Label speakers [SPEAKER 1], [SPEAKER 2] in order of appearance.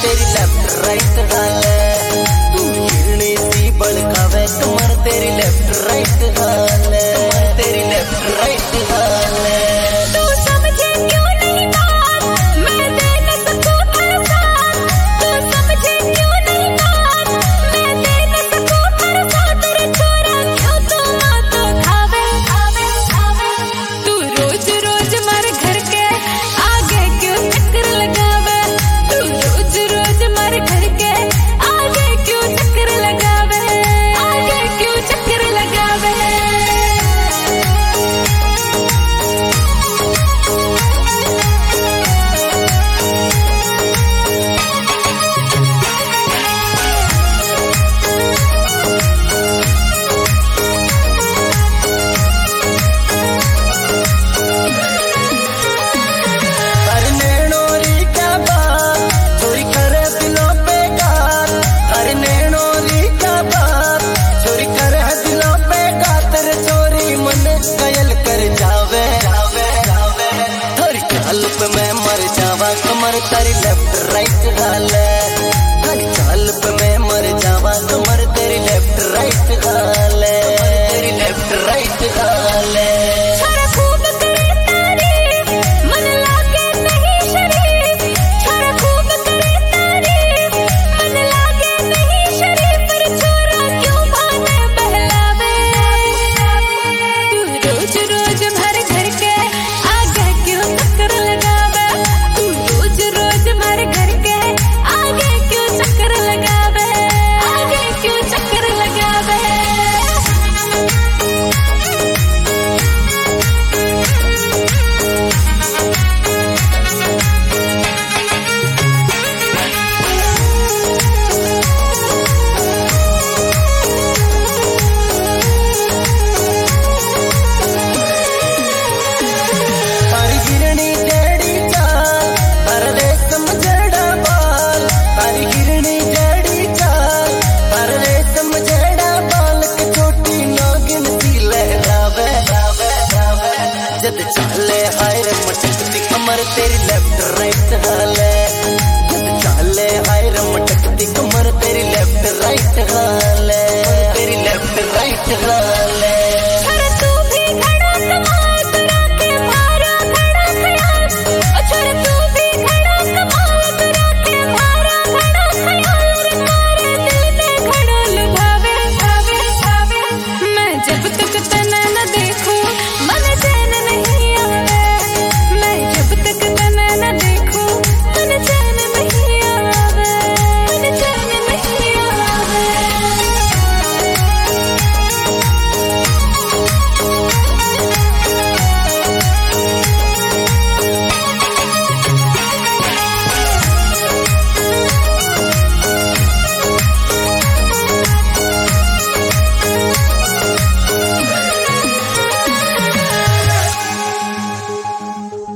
[SPEAKER 1] तेरी left right हाल है। तू हिरनी सी बड़कावे कमर तेरी लेफ्ट राइट हाल है, तेरी लेफ्ट राइट हाल है। मैं मर जावा कमर तेरी लेफ्ट राइट हाल है। हर चाल पे मैं मर जावा कमर तेरी लेफ्ट राइट हाल है, तेरी लेफ्ट राइट हाल है। जद चाले हाय रे मटकती कमर तेरी लेफ्ट राइट हाल है। जद चाले हाय रे मटकती कमर तेरी लेफ्ट राइट हाल है, तेरी लेफ्ट राइट हाल।